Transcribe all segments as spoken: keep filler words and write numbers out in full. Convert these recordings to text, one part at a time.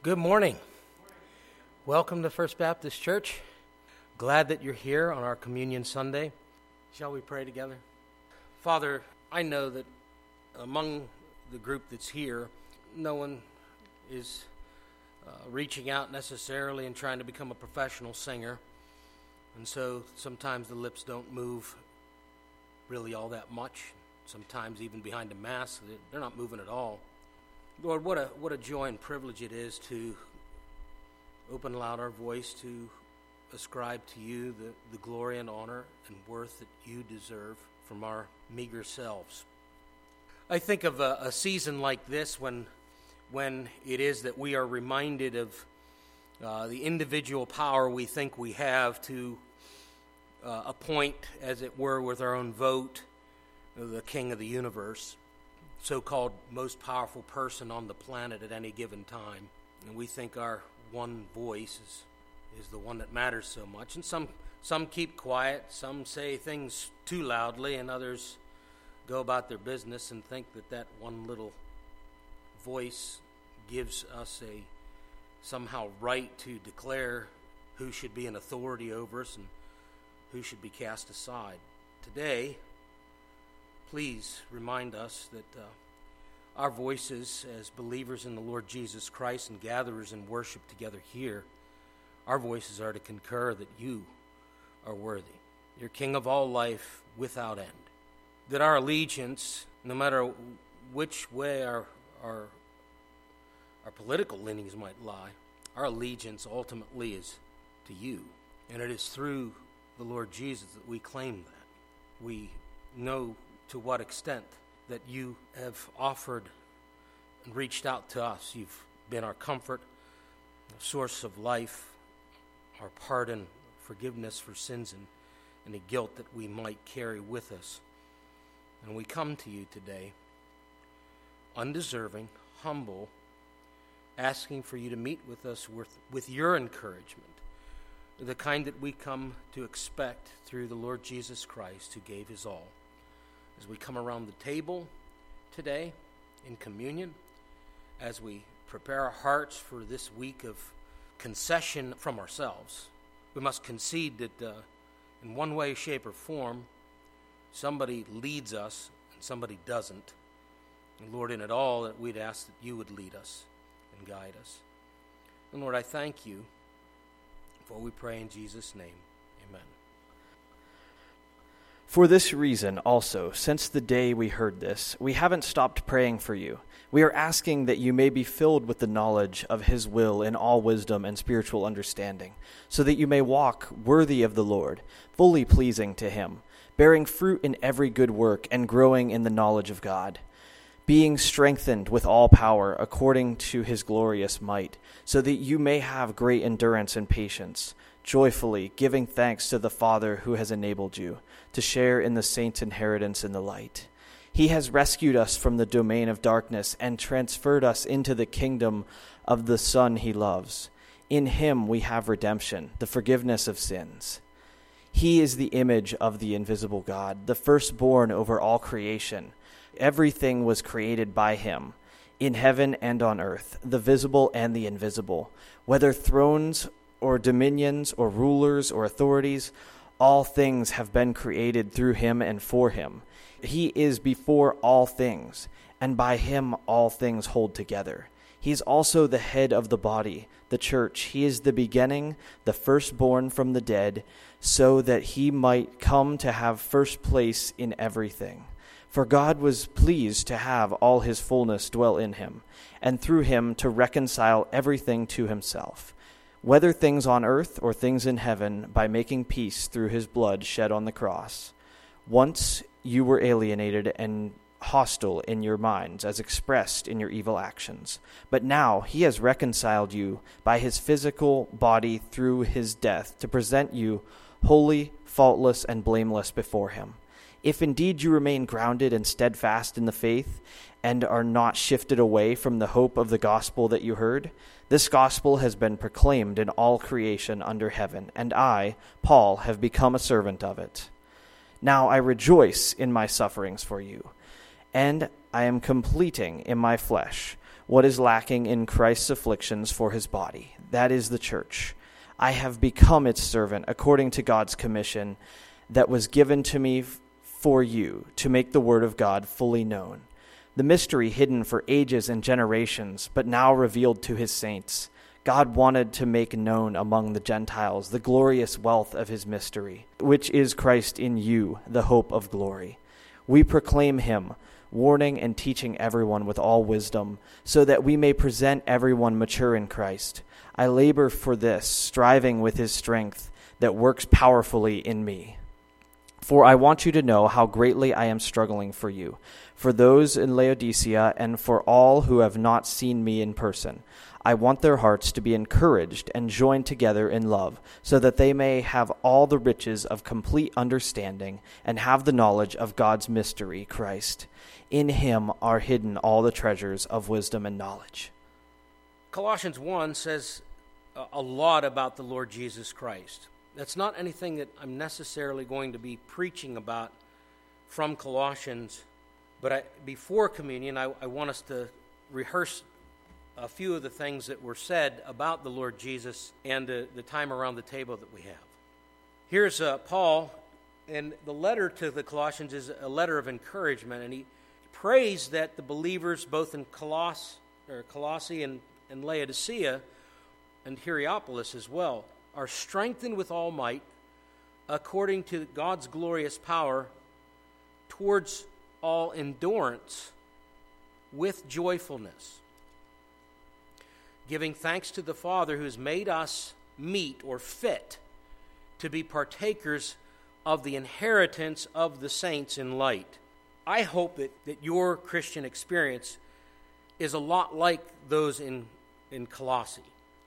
Good morning. Welcome to First Baptist Church. Glad that you're here on our Communion Sunday. Shall we pray together? Father, I know that among the group that's here, no one is uh, reaching out necessarily and trying to become a professional singer. And so sometimes the lips don't move really all that much. Sometimes even behind a mask, they're not moving at all. Lord, what a what a joy and privilege it is to open aloud our voice to ascribe to you the, the glory and honor and worth that you deserve from our meager selves. I think of a, a season like this when when it is that we are reminded of uh, the individual power we think we have to uh, appoint, as it were, with our own vote, the King of the universe, so-called most powerful person on the planet at any given time. And we think our one voice is, is the one that matters so much. And some some keep quiet, some say things too loudly, and others go about their business and think that that one little voice gives us a somehow right to declare who should be an authority over us and who should be cast aside. Today, please remind us that uh, our voices as believers in the Lord Jesus Christ and gatherers in worship together here, our voices are to concur that you are worthy. You're King of all life without end. That our allegiance, no matter which way our, our, our political leanings might lie, our allegiance ultimately is to you. And it is through the Lord Jesus that we claim that. We know to what extent that you have offered and reached out to us. You've been our comfort, a source of life, our pardon, forgiveness for sins and any guilt that we might carry with us. And we come to you today, undeserving, humble, asking for you to meet with us with, with your encouragement, the kind that we come to expect through the Lord Jesus Christ, who gave his all. As we come around the table today in communion, as we prepare our hearts for this week of concession from ourselves, we must concede that uh, in one way, shape, or form, somebody leads us and somebody doesn't. And Lord, in it all, that we'd ask that you would lead us and guide us. And Lord, I thank you, for we pray in Jesus' name. Amen. For this reason also, since the day we heard this, we haven't stopped praying for you. We are asking that you may be filled with the knowledge of his will in all wisdom and spiritual understanding, so that you may walk worthy of the Lord, fully pleasing to him, bearing fruit in every good work and growing in the knowledge of God, being strengthened with all power according to his glorious might, so that you may have great endurance and patience, joyfully giving thanks to the Father who has enabled you to share in the saints' inheritance in the light. He has rescued us from the domain of darkness and transferred us into the kingdom of the Son he loves. In him we have redemption, the forgiveness of sins. He is the image of the invisible God, the firstborn over all creation. Everything was created by him, in heaven and on earth, the visible and the invisible, whether thrones or dominions or rulers or authorities. All things have been created through him and for him. He is before all things, and by him all things hold together. He is also the head of the body, the church. He is the beginning, the firstborn from the dead, so that he might come to have first place in everything. For God was pleased to have all his fullness dwell in him, and through him to reconcile everything to himself, whether things on earth or things in heaven, by making peace through his blood shed on the cross. Once you were alienated and hostile in your minds, as expressed in your evil actions. But now he has reconciled you by his physical body through his death, to present you holy, faultless, and blameless before him. If indeed you remain grounded and steadfast in the faith, and are not shifted away from the hope of the gospel that you heard, this gospel has been proclaimed in all creation under heaven, and I, Paul, have become a servant of it. Now I rejoice in my sufferings for you, and I am completing in my flesh what is lacking in Christ's afflictions for his body. That is the church. I have become its servant according to God's commission that was given to me f- for you to make the word of God fully known. The mystery hidden for ages and generations, but now revealed to his saints. God wanted to make known among the Gentiles the glorious wealth of his mystery, which is Christ in you, the hope of glory. We proclaim him, warning and teaching everyone with all wisdom, so that we may present everyone mature in Christ. I labor for this, striving with his strength that works powerfully in me. For I want you to know how greatly I am struggling for you, for those in Laodicea, and for all who have not seen me in person. I want their hearts to be encouraged and joined together in love, so that they may have all the riches of complete understanding and have the knowledge of God's mystery, Christ. In him are hidden all the treasures of wisdom and knowledge. Colossians one says a lot about the Lord Jesus Christ. That's not anything that I'm necessarily going to be preaching about from Colossians, but I, before communion, I, I want us to rehearse a few of the things that were said about the Lord Jesus and the, the time around the table that we have. Here's uh, Paul, and the letter to the Colossians is a letter of encouragement, and he prays that the believers, both in Coloss, or Colossae and, and Laodicea, and Hierapolis as well, are strengthened with all might according to God's glorious power towards all endurance with joyfulness, giving thanks to the Father who has made us meet or fit to be partakers of the inheritance of the saints in light. I hope that, that your Christian experience is a lot like those in, in Colossae.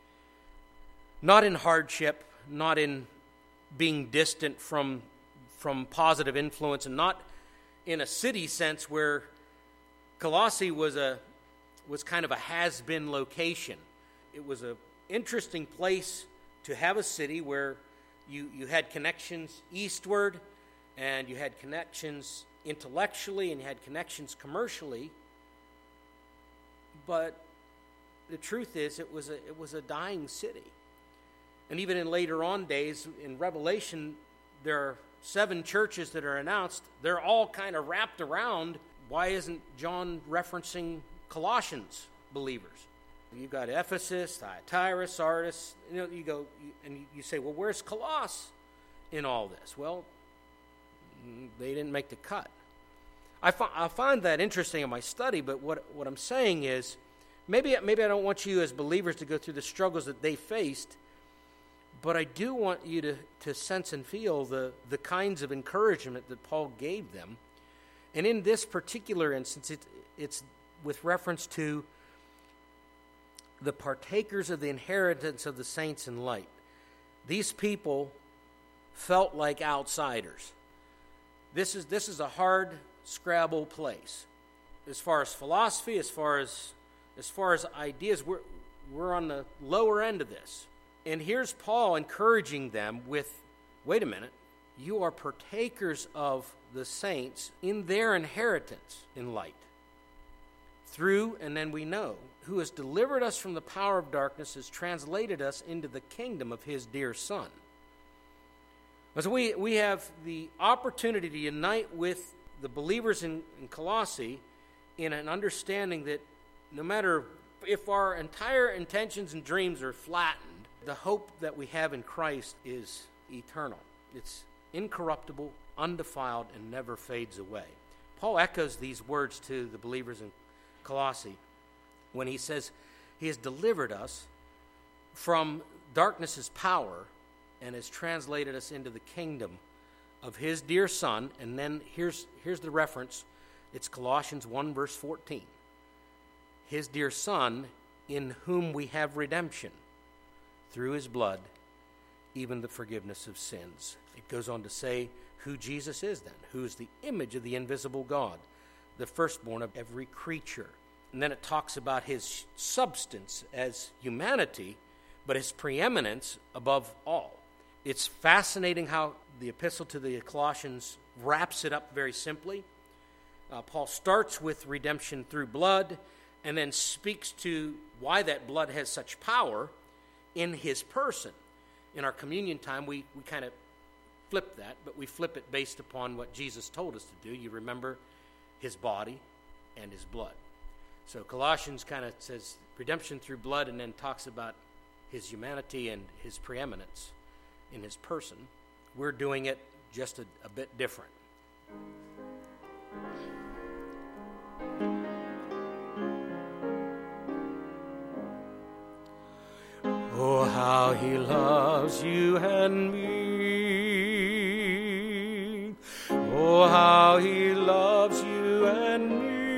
Not in hardship, not in being distant from, from positive influence, and not in a city sense where Colossae was a was kind of a has-been location. It was an interesting place to have a city where you, you had connections eastward, and you had connections intellectually, and you had connections commercially. But the truth is, it was a it was a dying city. And even in later on days, in Revelation, there are seven churches that are announced. They're all kind of wrapped around. Why isn't John referencing Colossians believers? You've got Ephesus, Thyatira, Sardis. You know, you go and you say, well, where's Colossus in all this? Well, they didn't make the cut. I, fi- I find that interesting in my study, but what, what I'm saying is, maybe, maybe I don't want you as believers to go through the struggles that they faced, but I do want you to, to sense and feel the, the kinds of encouragement that Paul gave them. And in this particular instance, it, it's with reference to the partakers of the inheritance of the saints in light. These people felt like outsiders. This is this is a hard scrabble place. As far as philosophy, as far as as far as ideas, we're we're on the lower end of this. And here's Paul encouraging them with, wait a minute, you are partakers of the saints in their inheritance in light. Through, and then we know, who has delivered us from the power of darkness, has translated us into the kingdom of his dear Son. So we, we have the opportunity to unite with the believers in, in Colossae in an understanding that no matter if our entire intentions and dreams are flattened, the hope that we have in Christ is eternal. It's incorruptible, undefiled, and never fades away. Paul echoes these words to the believers in Colossae when he says he has delivered us from darkness's power and has translated us into the kingdom of his dear Son. And then here's, here's the reference. It's Colossians one, verse fourteen. His dear Son, in whom we have redemption, through his blood, even the forgiveness of sins. It goes on to say who Jesus is then, who is the image of the invisible God, the firstborn of every creature. And then it talks about his substance as humanity, but his preeminence above all. It's fascinating how the epistle to the Colossians wraps it up very simply. Uh, Paul starts with redemption through blood, and then speaks to why that blood has such power in his person. In our communion time, we, we kind of flip that, but we flip it based upon what Jesus told us to do. You remember his body and his blood. So Colossians kind of says redemption through blood and then talks about his humanity and his preeminence in his person. We're doing it just a, a bit different. Oh, how he loves you and me. Oh, how he loves you and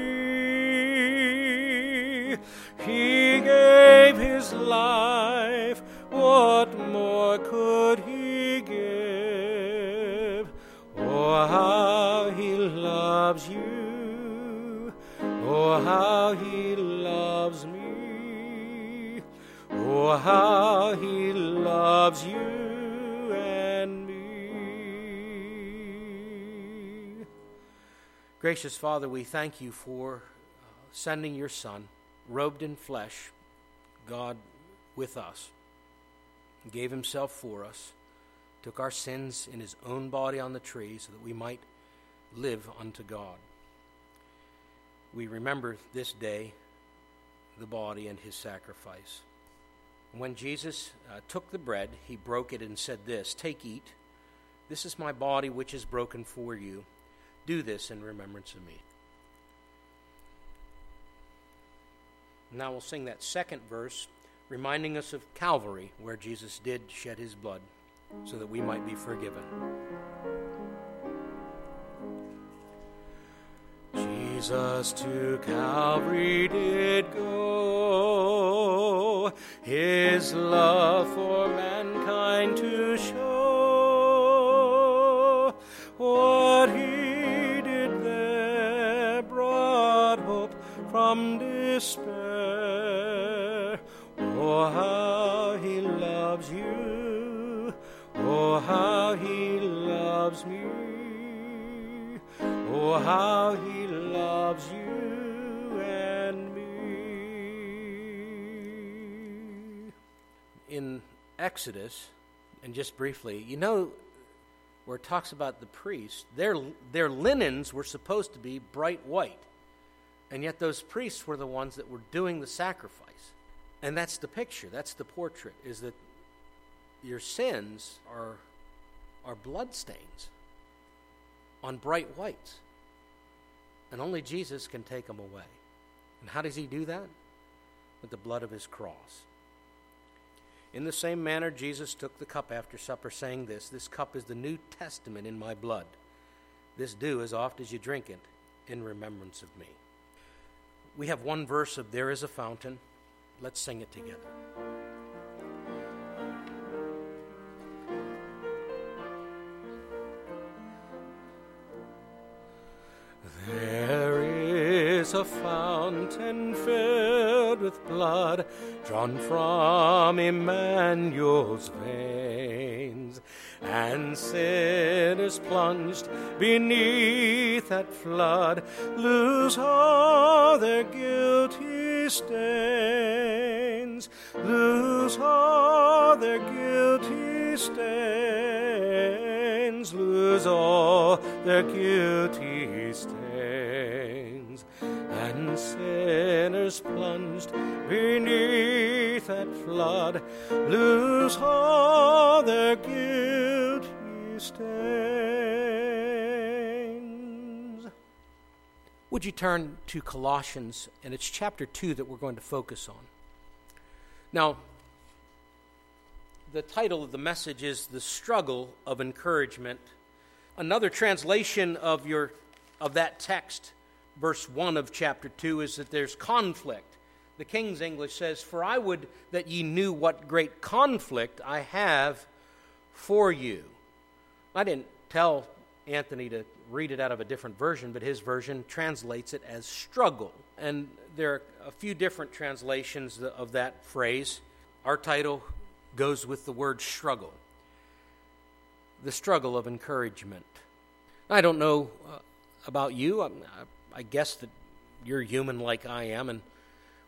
me. He gave his life. What more could he give? Oh, how he loves you. Oh, how he loves me. Oh, how he loves you and me. Gracious Father, we thank you for sending your Son, robed in flesh, God with us. He gave himself for us, took our sins in his own body on the tree so that we might live unto God. We remember this day the body and his sacrifice. When Jesus uh, took the bread, he broke it and said this, "Take, eat. This is my body which is broken for you. Do this in remembrance of me." Now we'll sing that second verse, reminding us of Calvary, where Jesus did shed his blood so that we might be forgiven. Jesus to Calvary did go, his love for mankind to show. What he did there brought hope from despair. Oh, how he loves you. Oh, how he loves me. Oh, how he loves you and me. In Exodus, and just briefly, you know where it talks about the priests, their, their linens were supposed to be bright white. And yet those priests were the ones that were doing the sacrifice. And that's the picture, that's the portrait, is that your sins are, are bloodstains on bright whites. And only Jesus can take them away. And how does he do that? With the blood of his cross. In the same manner, Jesus took the cup after supper, saying this, "This cup is the New Testament in my blood. This do as oft as you drink it in remembrance of me." We have one verse of "There is a fountain." Let's sing it together. There is a fountain filled with blood, drawn from Emmanuel's veins, and sinners plunged beneath that flood lose all their guilty stains, lose all their guilty stains, lose all their guilty stains. And sinners plunged beneath that flood lose all their guilty stains. Would you turn to Colossians, and it's chapter two that we're going to focus on. Now, the title of the message is "The Struggle of Encouragement." Another translation of your of that text, verse one of chapter two, is that there's conflict. The King's English says, "For I would that ye knew what great conflict I have for you." I didn't tell Anthony to read it out of a different version, but his version translates it as struggle. And there are a few different translations of that phrase. Our title goes with the word struggle. The struggle of encouragement. I don't know uh, about you. I, I guess that you're human like I am, and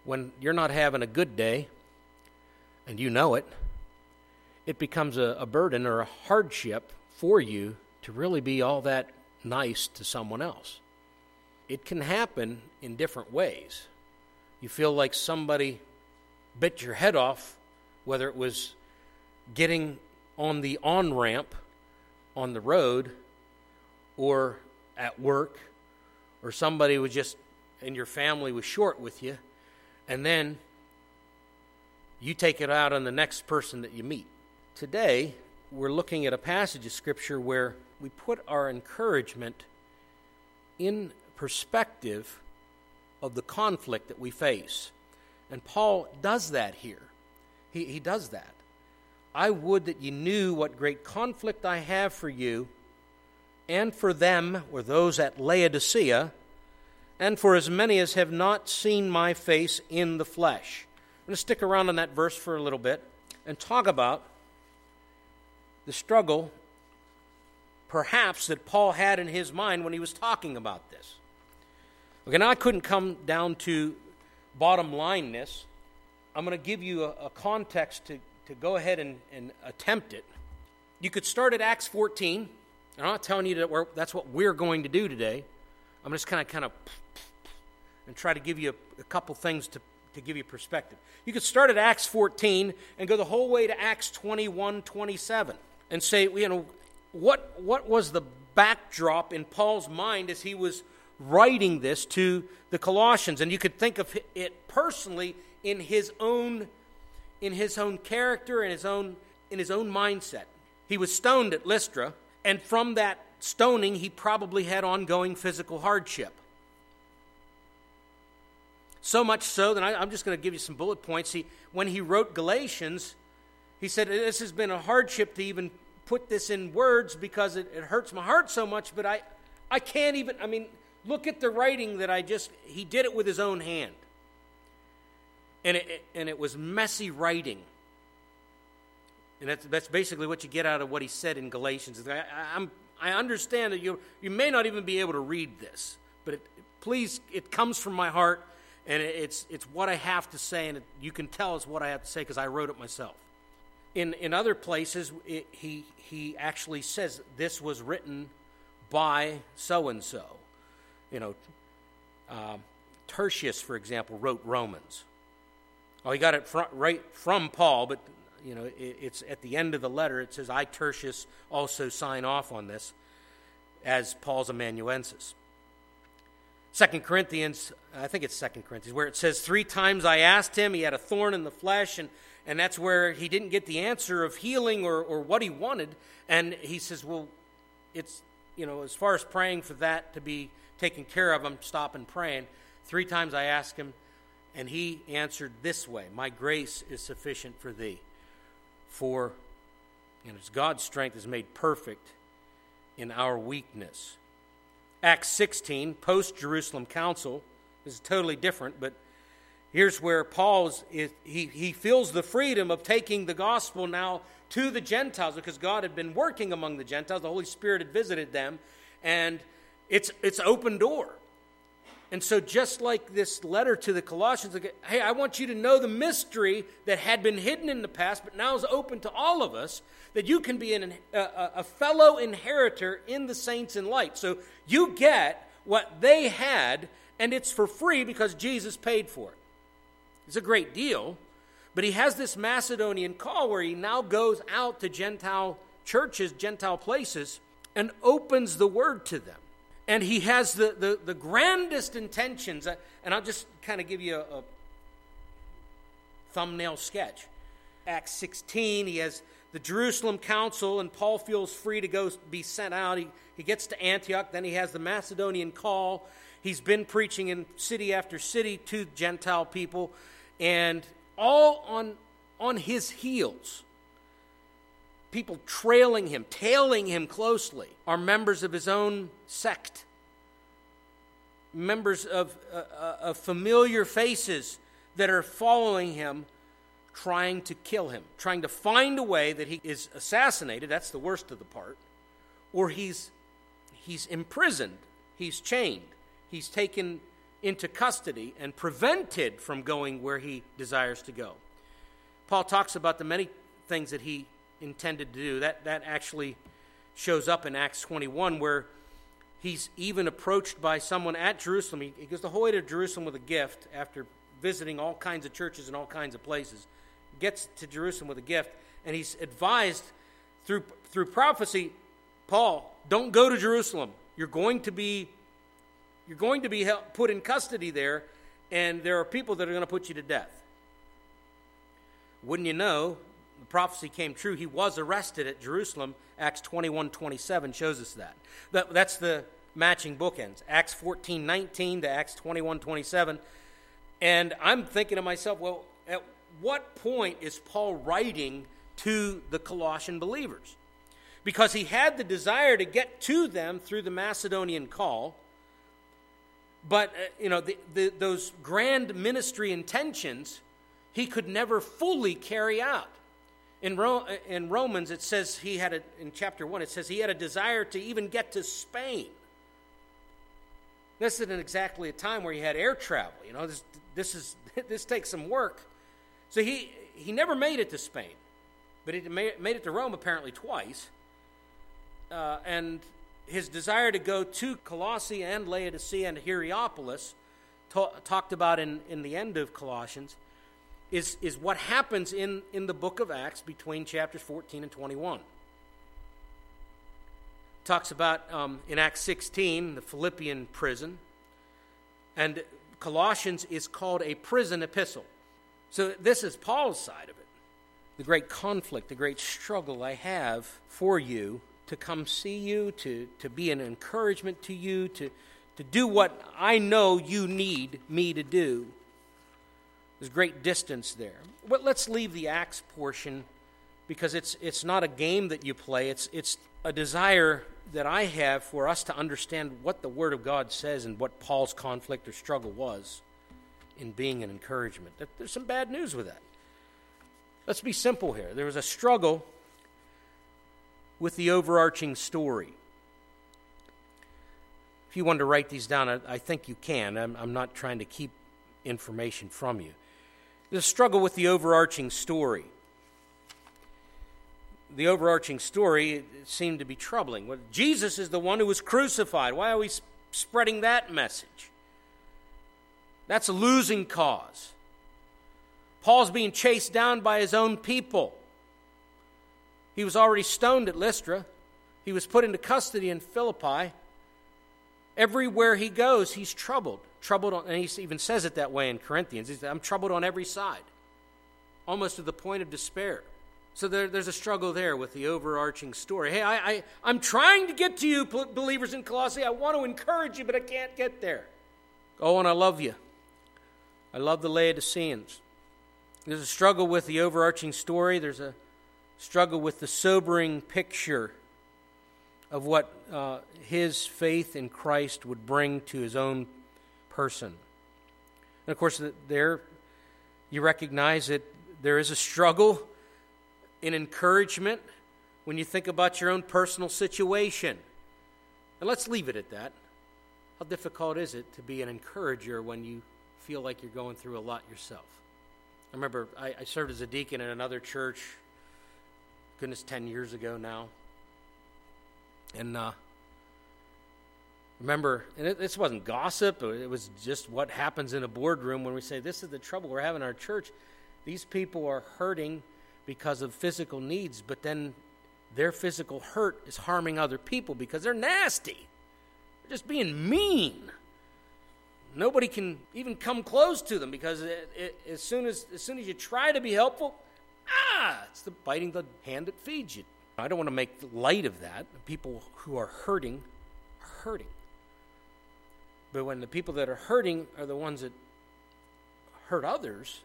when you're not having a good day, and you know it, it becomes a, a burden or a hardship for you to really be all that nice to someone else. It can happen in different ways. You feel like somebody bit your head off, whether it was getting on the on-ramp on the road or at work, or somebody was just, and your family was short with you, and then you take it out on the next person that you meet. Today, we're looking at a passage of Scripture where we put our encouragement in perspective of the conflict that we face. And Paul does that here. He, he does that. I would that you knew what great conflict I have for you and for them, or those at Laodicea, and for as many as have not seen my face in the flesh. I'm going to stick around on that verse for a little bit and talk about the struggle, perhaps, that Paul had in his mind when he was talking about this. Okay, now I couldn't come down to bottom lineness. I'm going to give you a, a context to, to go ahead and, and attempt it. You could start at Acts fourteen. I'm not telling you that we're, that's what we're going to do today. I'm just kind of kind of and try to give you a, a couple things to, to give you perspective. You could start at Acts fourteen and go the whole way to Acts twenty-one, twenty-seven and say, you know, what what was the backdrop in Paul's mind as he was writing this to the Colossians? And you could think of it personally in his own in his own character and his own in his own mindset. He was stoned at Lystra, and from that stoning, he probably had ongoing physical hardship. So much so that I, I'm just going to give you some bullet points. He, when he wrote Galatians, he said, this has been a hardship to even put this in words because it, it hurts my heart so much, but I, I can't even, I mean, look at the writing that I just, he did it with his own hand. And it, and it was messy writing. And that's, that's basically what you get out of what he said in Galatians. I, I'm, I understand that you, you may not even be able to read this, but it, please, it comes from my heart, and it, it's it's what I have to say, and it, you can tell it's what I have to say because I wrote it myself. In in other places, it, he he actually says this was written by so-and-so. You know, uh, Tertius, for example, wrote Romans. Oh, he got it fr- right from Paul, but you know, it, it's at the end of the letter, it says, I, Tertius, also sign off on this as Paul's amanuensis. Second Corinthians, I think it's Second Corinthians, where it says, three times I asked him, he had a thorn in the flesh, and, and that's where he didn't get the answer of healing or, or what he wanted. And he says, well, it's, you know, as far as praying for that to be taken care of, I'm stopping praying. Three times I asked him, and he answered this way, my grace is sufficient for thee. For, you know, God's strength is made perfect in our weakness. Acts sixteen, post-Jerusalem council, is totally different, but here's where Paul's, is, he, he feels the freedom of taking the gospel now to the Gentiles, because God had been working among the Gentiles, the Holy Spirit had visited them, and it's it's open door. And so just like this letter to the Colossians, like, hey, I want you to know the mystery that had been hidden in the past, but now is open to all of us, that you can be an, a, a fellow inheritor in the saints in light. So you get what they had, and it's for free because Jesus paid for it. It's a great deal, but he has this Macedonian call where he now goes out to Gentile churches, Gentile places, and opens the word to them. And he has the, the, the grandest intentions, and I'll just kind of give you a, a thumbnail sketch. Acts sixteen, he has the Jerusalem council, and Paul feels free to go be sent out. He, he gets to Antioch, then he has the Macedonian call. He's been preaching in city after city to Gentile people, and all on, on his heels, people trailing him, tailing him closely, are members of his own sect, members of, uh, of familiar faces that are following him, trying to kill him, trying to find a way that he is assassinated. That's the worst of the part. Or he's he's imprisoned, he's chained, he's taken into custody and prevented from going where he desires to go. Paul talks about the many things that he intended to do. That, that actually shows up in Acts twenty-one, where he's even approached by someone at Jerusalem. He, he goes the whole way to Jerusalem with a gift after visiting all kinds of churches and all kinds of places. Gets to Jerusalem with a gift, and he's advised through through prophecy, Paul, don't go to Jerusalem. You're going to be you're going to be held, put in custody there, and there are people that are going to put you to death. Wouldn't you know, the prophecy came true. He was arrested at Jerusalem. Acts twenty-one twenty-seven shows us that. that that's the matching bookends. Acts fourteen nineteen to Acts twenty-one twenty-seven. And I'm thinking to myself, well, at what point is Paul writing to the Colossian believers? Because he had the desire to get to them through the Macedonian call, but uh, you know the, the, those grand ministry intentions he could never fully carry out. In, Ro- in Romans, it says he had a, in chapter one, it says he had a desire to even get to Spain. This isn't exactly a time where he had air travel. You know, this this is this takes some work. So he he never made it to Spain, but he made it to Rome apparently twice. Uh, and his desire to go to Colossae and Laodicea and Hierapolis, ta- talked about in, in the end of Colossians, is, is what happens in, in the book of Acts between chapters fourteen and twenty-one. Talks about, um, in Acts sixteen, the Philippian prison, and Colossians is called a prison epistle. So this is Paul's side of it. The great conflict, the great struggle I have for you to come see you, to, to be an encouragement to you, to, to do what I know you need me to do. There's great distance there. But let's leave the Acts portion, because it's it's not a game that you play. It's it's a desire that I have for us to understand what the Word of God says and what Paul's conflict or struggle was in being an encouragement. There's some bad news with that. Let's be simple here. There was a struggle with the overarching story. If you want to write these down, I, I think you can. I'm, I'm not trying to keep information from you. There's a struggle with the overarching story. The overarching story seemed to be troubling. Well, Jesus is the one who was crucified. Why are we sp- spreading that message? That's a losing cause. Paul's being chased down by his own people. He was already stoned at Lystra. He was put into custody in Philippi. Everywhere he goes, he's troubled. Troubled, on, and he even says it that way in Corinthians. He says, I'm troubled on every side, almost to the point of despair. So there, there's a struggle there with the overarching story. Hey, I, I, I'm trying to get to you, believers in Colossae. I want to encourage you, but I can't get there. Oh, and I love you. I love the Laodiceans. There's a struggle with the overarching story. There's a struggle with the sobering picture of what uh, his faith in Christ would bring to his own person. And of course, there you recognize that there is a struggle in encouragement when you think about your own personal situation. And let's leave it at that. How difficult is it to be an encourager when you feel like you're going through a lot yourself? I remember I, I served as a deacon in another church, goodness, ten years ago now. And uh, remember, and it, this wasn't gossip, it was just what happens in a boardroom when we say, this is the trouble we're having in our church. These people are hurting because of physical needs, but then their physical hurt is harming other people because they're nasty. They're just being mean. Nobody can even come close to them because it, it, as soon as as soon as you try to be helpful, ah, it's the biting the hand that feeds you. I don't want to make light of that. People who are hurting are hurting. But when the people that are hurting are the ones that hurt others,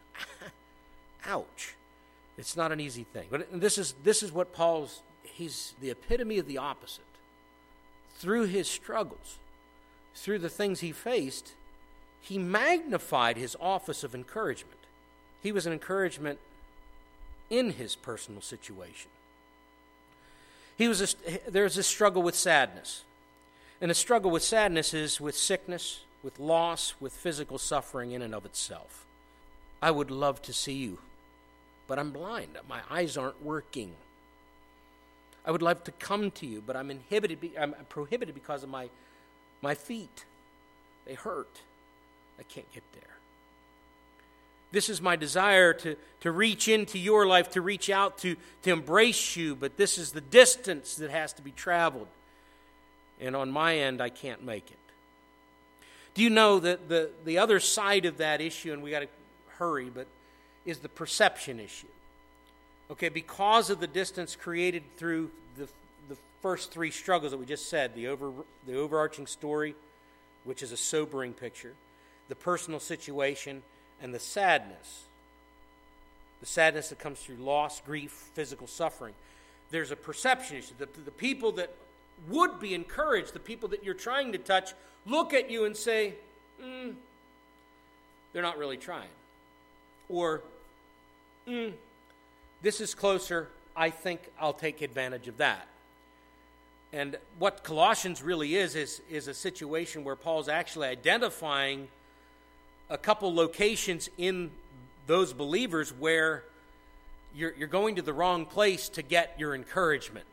ouch. It's not an easy thing. But this is this is what Paul's, he's the epitome of the opposite. Through his struggles, through the things he faced, he magnified his office of encouragement. He was an encouragement in his personal situation. He was a, there's a struggle with sadness. And the struggle with sadness is with sickness, with loss, with physical suffering in and of itself. I would love to see you, but I'm blind. My eyes aren't working. I would love to come to you, but I'm inhibited. I'm prohibited because of my my feet. They hurt. I can't get there. This is my desire to, to reach into your life, to reach out, to, to embrace you, but this is the distance that has to be traveled. And on my end, I can't make it. Do you know that the, the other side of that issue, and we got to hurry, but is the perception issue? Okay, because of the distance created through the the first three struggles that we just said, the over the overarching story, which is a sobering picture, the personal situation, and the sadness. The sadness that comes through loss, grief, physical suffering. There's a perception issue. The, the people that would be encouraged, the people that you're trying to touch, look at you and say, mm, they're not really trying. Or, mm, this is closer, I think I'll take advantage of that. And what Colossians really is, is, is a situation where Paul's actually identifying a couple locations in those believers where you're, you're going to the wrong place to get your encouragement.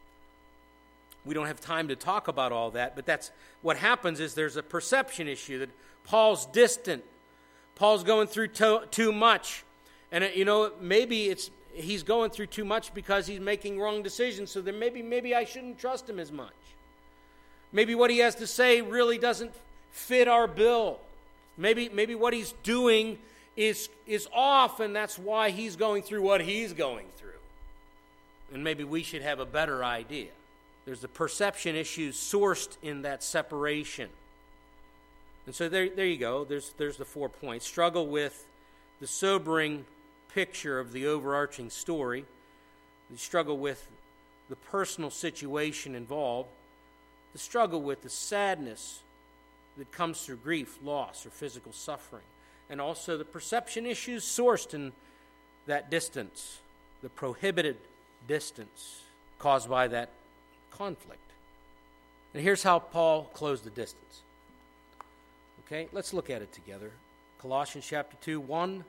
We don't have time to talk about all that, but that's what happens is there's a perception issue that Paul's distant. Paul's going through to, too much. And, you know, maybe it's he's going through too much because he's making wrong decisions, so then maybe maybe I shouldn't trust him as much. Maybe what he has to say really doesn't fit our bill. Maybe maybe what he's doing is is off, and that's why he's going through what he's going through. And maybe we should have a better idea. There's the perception issues sourced in that separation. And so there, there you go. There's, there's the four points. Struggle with the sobering picture of the overarching story. The struggle with the personal situation involved. The struggle with the sadness that comes through grief, loss, or physical suffering. And also the perception issues sourced in that distance, the prohibited distance caused by that conflict. And here's how Paul closed the distance. Okay, let's look at it together. Colossians chapter two, one.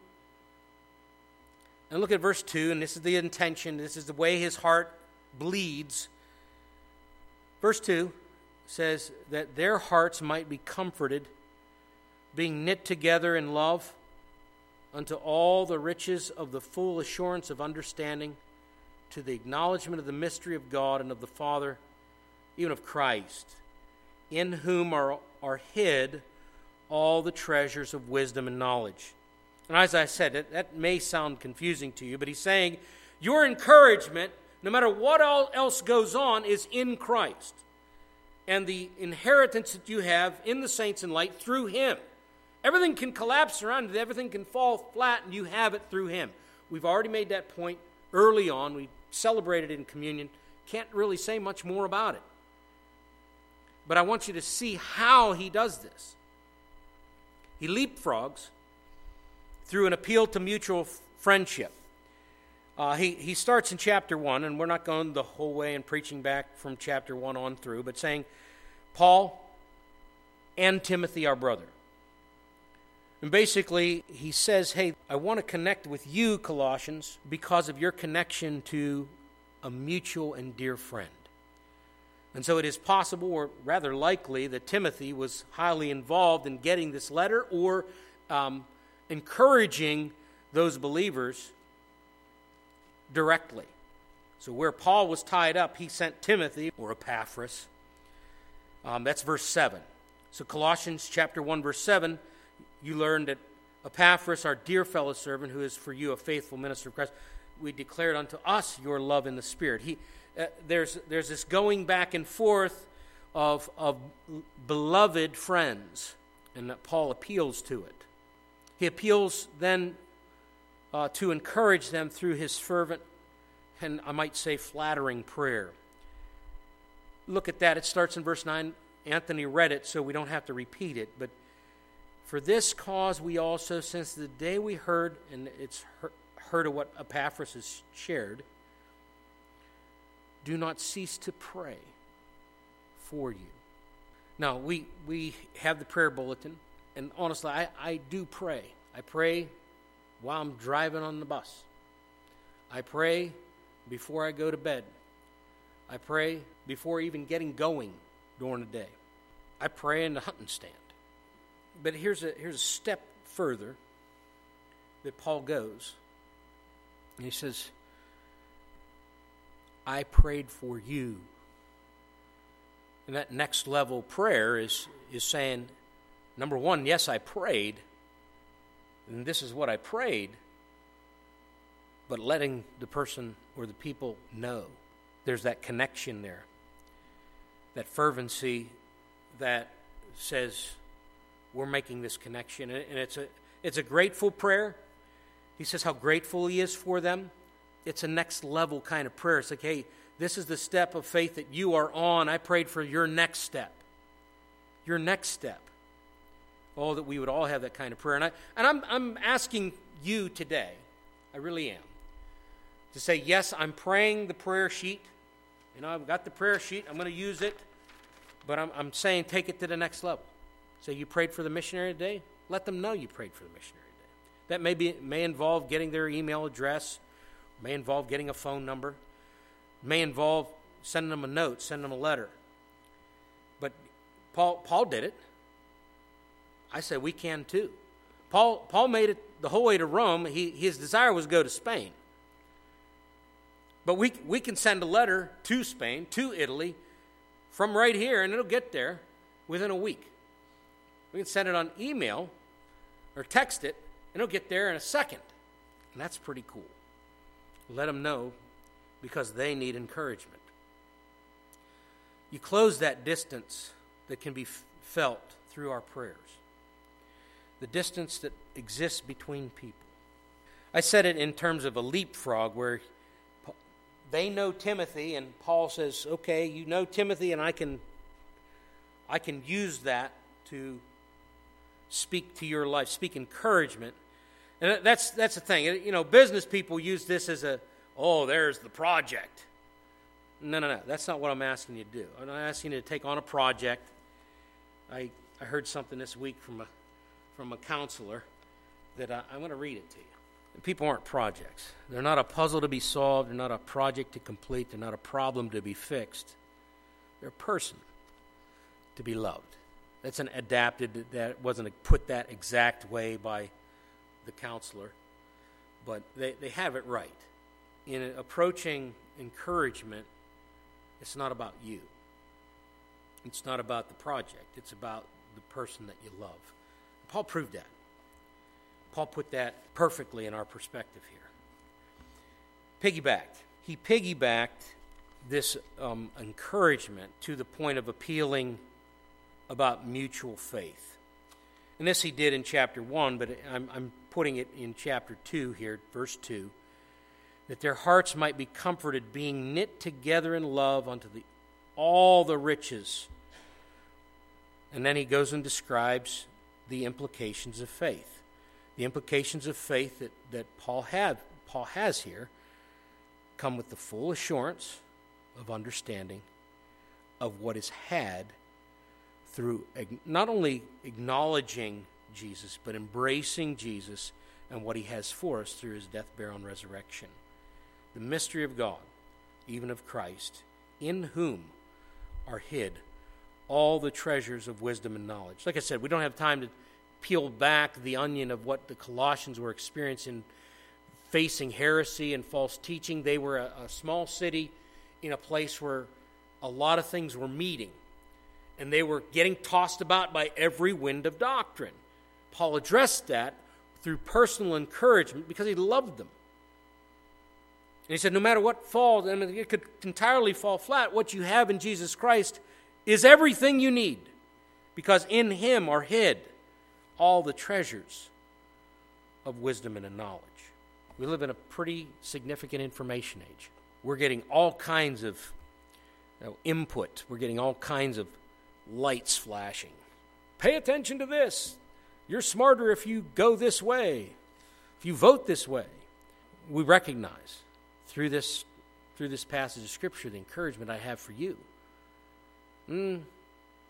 And look at verse two, and this is the intention. This is the way his heart bleeds. Verse two says that their hearts might be comforted, being knit together in love, unto all the riches of the full assurance of understanding, to the acknowledgement of the mystery of God and of the Father, even of Christ, in whom are, are hid all the treasures of wisdom and knowledge. And as I said, that, that may sound confusing to you, but he's saying your encouragement, no matter what else goes on, is in Christ. And the inheritance that you have in the saints in light through him. Everything can collapse around it. Everything can fall flat, and you have it through him. We've already made that point early on. We celebrated it in communion. Can't really say much more about it. But I want you to see how he does this. He leapfrogs through an appeal to mutual f- friendship. Uh, he, he starts in chapter one, and we're not going the whole way and preaching back from chapter one on through, but saying, Paul and Timothy, our brother. And basically, he says, hey, I want to connect with you, Colossians, because of your connection to a mutual and dear friend. And so it is possible, or rather likely, that Timothy was highly involved in getting this letter or um, encouraging those believers directly. So where Paul was tied up, he sent Timothy, or Epaphras. Um, that's verse seven. So Colossians chapter one, verse seven, you learned that Epaphras, our dear fellow servant, who is for you a faithful minister of Christ, we declared unto us your love in the Spirit. He, uh, there's there's this going back and forth of, of beloved friends, and that Paul appeals to it. He appeals then uh, to encourage them through his fervent and I might say flattering prayer. Look at that. It starts in verse nine. Anthony read it, so we don't have to repeat it, but for this cause we also, since the day we heard, and it's heard of what Epaphras has shared, do not cease to pray for you. Now, we, we have the prayer bulletin, and honestly, I, I do pray. I pray while I'm driving on the bus. I pray before I go to bed. I pray before even getting going during the day. I pray in the hunting stand. But here's a here's a step further that Paul goes. And he says, I prayed for you. And that next level prayer is, is saying, number one, yes, I prayed, and this is what I prayed, but letting the person or the people know. There's that connection there, that fervency that says we're making this connection. And it's a it's a grateful prayer. He says how grateful he is for them. It's a next level kind of prayer. It's like, hey, this is the step of faith that you are on. I prayed for your next step. Your next step. Oh, that we would all have that kind of prayer. And, I, and I'm, I'm asking you today, I really am, to say, yes, I'm praying the prayer sheet. You know, I've got the prayer sheet. I'm going to use it. But I'm, I'm saying take it to the next level. Say, you prayed for the missionary today? Let them know you prayed for the missionary today. That may, be, may involve getting their email address, may involve getting a phone number, may involve sending them a note, sending them a letter. But Paul Paul did it. I say we can too. Paul Paul made it the whole way to Rome. He, his desire was to go to Spain. But we we can send a letter to Spain, to Italy, from right here, and it'll get there within a week. We can send it on email or text it, and it'll get there in a second. And that's pretty cool. Let them know because they need encouragement. You close that distance that can be f- felt through our prayers. The distance that exists between people. I said it in terms of a leapfrog where they know Timothy and Paul says, okay, you know Timothy and I can I can use that to speak to your life, speak encouragement. And that's that's the thing. You know, business people use this as a, oh, there's the project. No, no, no. That's not what I'm asking you to do. I'm not asking you to take on a project. I I heard something this week from a from a counselor that I, I'm going to read it to you. People aren't projects. They're not a puzzle to be solved. They're not a project to complete. They're not a problem to be fixed. They're a person to be loved. That's an adapted, that wasn't put that exact way by the counselor, but they, they have it right. In approaching encouragement, it's not about you. It's not about the project. It's about the person that you love. Paul proved that. Paul put that perfectly in our perspective here. Piggybacked. He piggybacked this um, encouragement to the point of appealing about mutual faith. And this he did in chapter one, but I'm, I'm putting it in chapter two here, verse two, that their hearts might be comforted, being knit together in love unto the, all the riches. And then he goes and describes the implications of faith. The implications of faith that, that Paul had, Paul has here come with the full assurance of understanding of what is had through not only acknowledging Jesus, but embracing Jesus and what he has for us through his death, burial, and resurrection. The mystery of God, even of Christ, in whom are hid all the treasures of wisdom and knowledge. Like I said, we don't have time to peel back the onion of what the Colossians were experiencing, facing heresy and false teaching. They were a, a small city in a place where a lot of things were meeting, and they were getting tossed about by every wind of doctrine. Paul addressed that through personal encouragement because he loved them. And he said, no matter what falls, I mean, it could entirely fall flat, what you have in Jesus Christ is everything you need, because in him are hid all the treasures of wisdom and knowledge. We live in a pretty significant information age. We're getting all kinds of you know, input. We're getting all kinds of lights flashing. Pay attention to this. You're smarter if you go this way, if you vote this way. We recognize through this through this passage of Scripture the encouragement I have for you. Mm,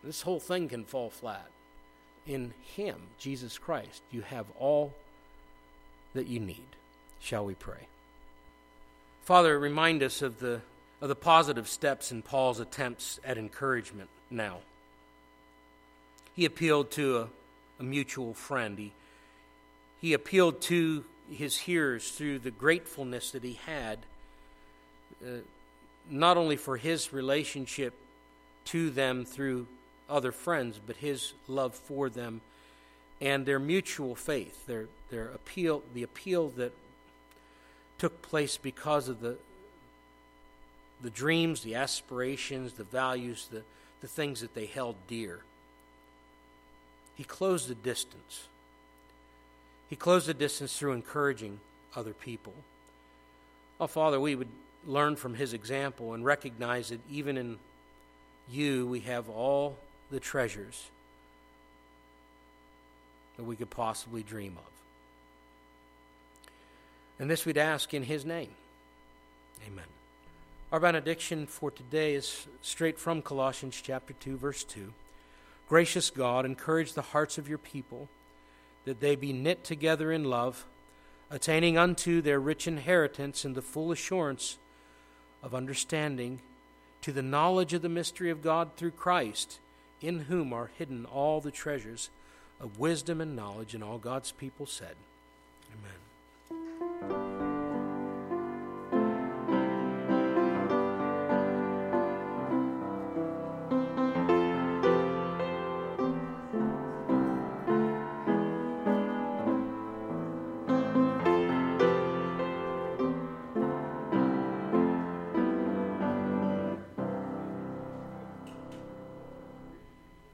this whole thing can fall flat. In him, Jesus Christ, you have all that you need. Shall we pray? Father, remind us of the of the positive steps in Paul's attempts at encouragement now. He appealed to a, a mutual friend. He, he appealed to his hearers through the gratefulness that he had, uh, not only for his relationship to them through other friends, but his love for them and their mutual faith, their their appeal, the appeal that took place because of the the dreams, the aspirations, the values, the, the things that they held dear. He closed the distance. He closed the distance through encouraging other people. Oh, Father, we would learn from his example and recognize that even in you we have all the treasures that we could possibly dream of. And this we'd ask in his name. Amen. Our benediction for today is straight from Colossians chapter two, verse two. Gracious God, encourage the hearts of your people, that they be knit together in love, attaining unto their rich inheritance in the full assurance of understanding, to the knowledge of the mystery of God through Christ, in whom are hidden all the treasures of wisdom and knowledge. And all God's people said, Amen.